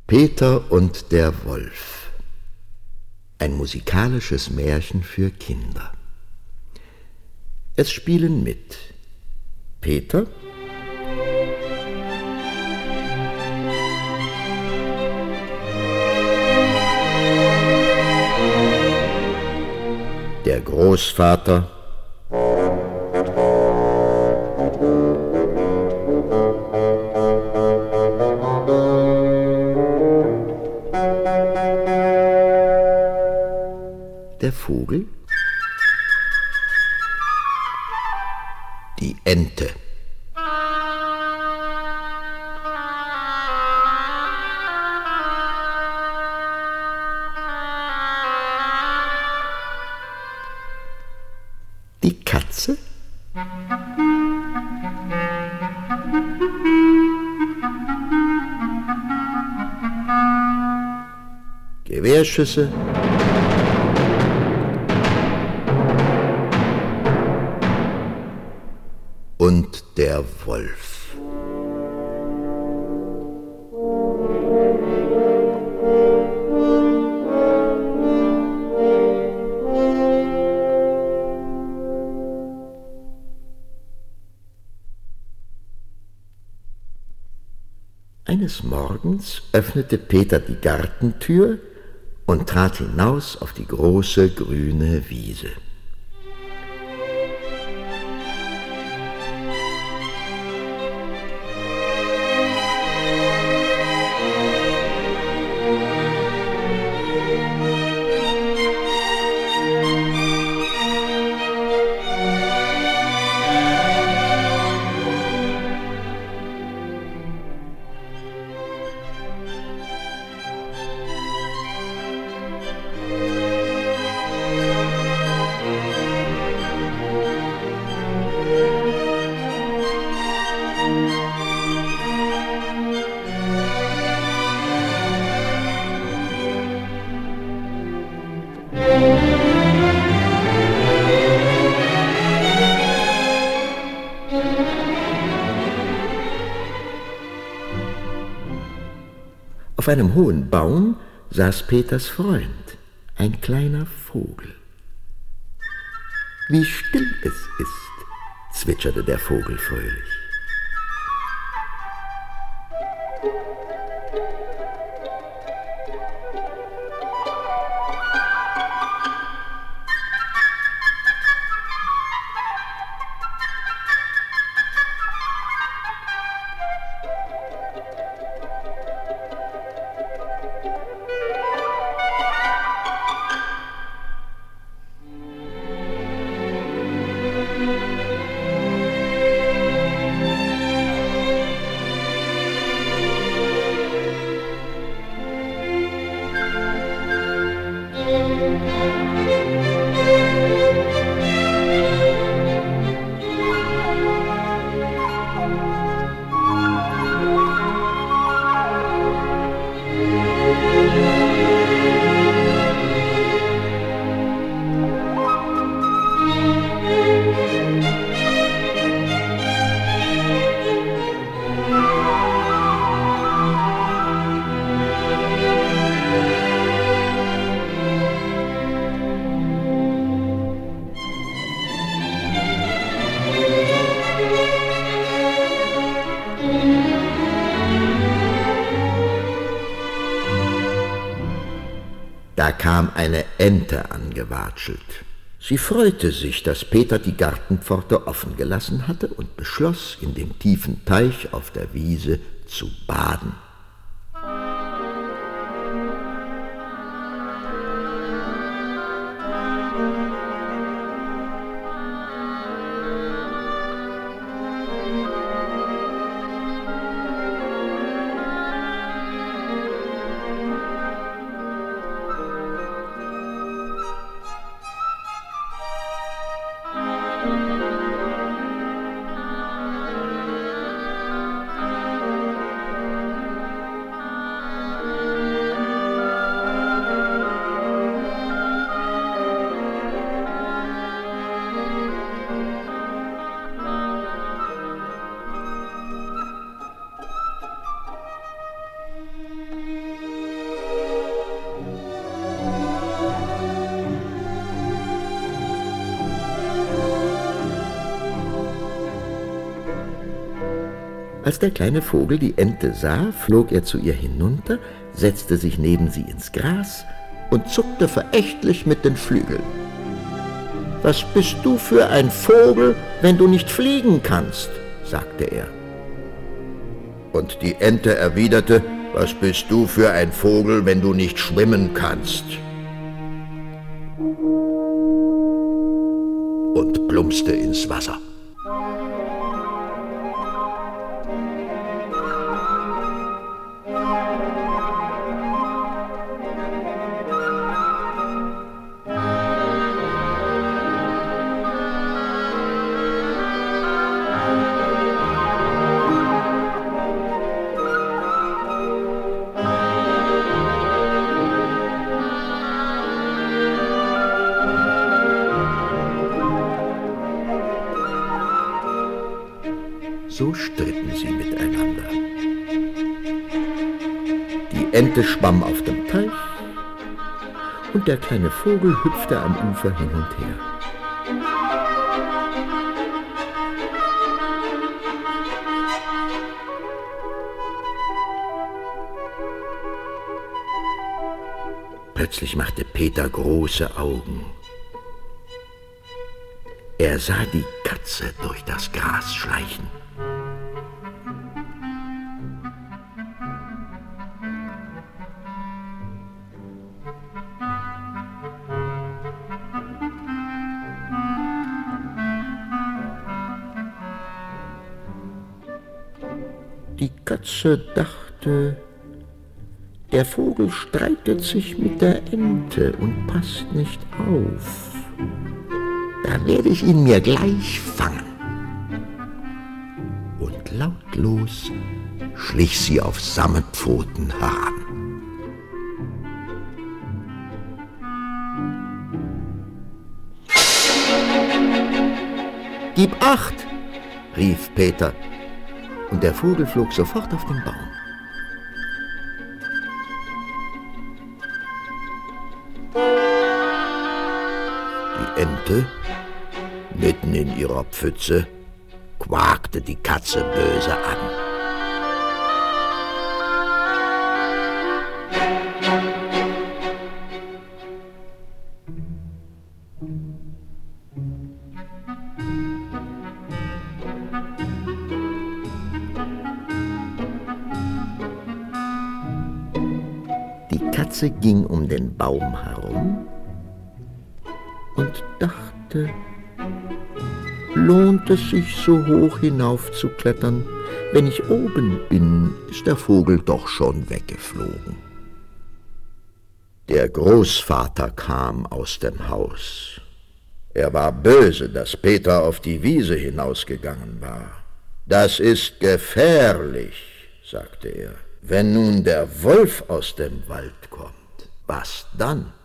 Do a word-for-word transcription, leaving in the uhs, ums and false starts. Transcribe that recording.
Peter und der Wolf. Ein musikalisches Märchen für Kinder. Es spielen mit Peter, der Großvater, der Vogel, die Ente, die Katze, Gewehrschüsse, und der Wolf. Eines Morgens öffnete Peter die Gartentür und trat hinaus auf die große grüne Wiese. Auf einem hohen Baum saß Peters Freund, ein kleiner Vogel. »Wie still es ist«, zwitscherte der Vogel fröhlich. Da kam eine Ente angewatschelt. Sie freute sich, dass Peter die Gartenpforte offen gelassen hatte und beschloss, in dem tiefen Teich auf der Wiese zu baden. Als der kleine Vogel die Ente sah, flog er zu ihr hinunter, setzte sich neben sie ins Gras und zuckte verächtlich mit den Flügeln. »Was bist du für ein Vogel, wenn du nicht fliegen kannst?« sagte er. Und die Ente erwiderte, »Was bist du für ein Vogel, wenn du nicht schwimmen kannst?« und plumpste ins Wasser. So stritten sie miteinander. Die Ente schwamm auf dem Teich und der kleine Vogel hüpfte am Ufer hin und her. Plötzlich machte Peter große Augen. Er sah die Katze durch das Gras schleichen. Die Katze dachte, der Vogel streitet sich mit der Ente und passt nicht auf. Da werde ich ihn mir gleich fangen. Und lautlos schlich sie auf Sammetpfoten heran. »Gib acht!« rief Peter, und der Vogel flog sofort auf den Baum. Die Ente, mitten in ihrer Pfütze, quakte die Katze böse an. Die Katze ging um den Baum herum und dachte, lohnt es sich, so hoch hinauf zu klettern? Wenn ich oben bin, ist der Vogel doch schon weggeflogen. Der Großvater kam aus dem Haus. Er war böse, dass Peter auf die Wiese hinausgegangen war. »Das ist gefährlich«, sagte er. »Wenn nun der Wolf aus dem Wald kommt, was dann?«